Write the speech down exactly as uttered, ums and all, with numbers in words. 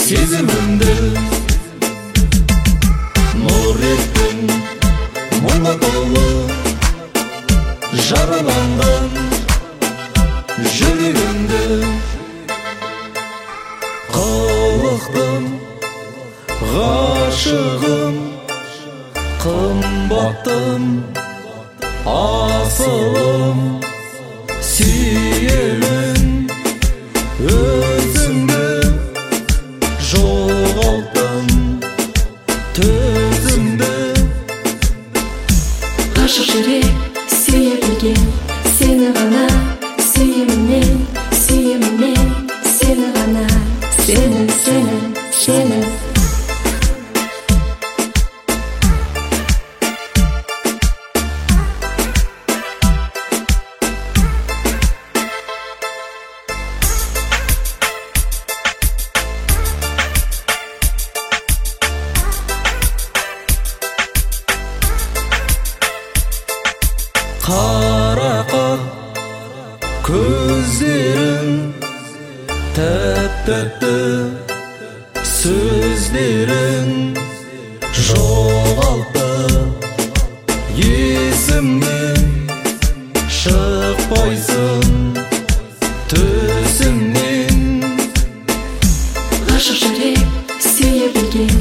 сезімімді нұр еттің, мұңға толы жараланған жүрегімді. Қылықтым, ғашығым, қымбаттым, асылым, сүйемін өзіңді, жоғалттым төзімді. Ғашық жүрек сүйе білген, сені ғана сүйемін мен, сүйемін мен, сені ғана, сені, сені, сені. Қарақат көздерің, тәп-тәтті сөздерің жоғалтты есімнен, шықпайсың төсімнен. Ғашық жүрек сүйе білген,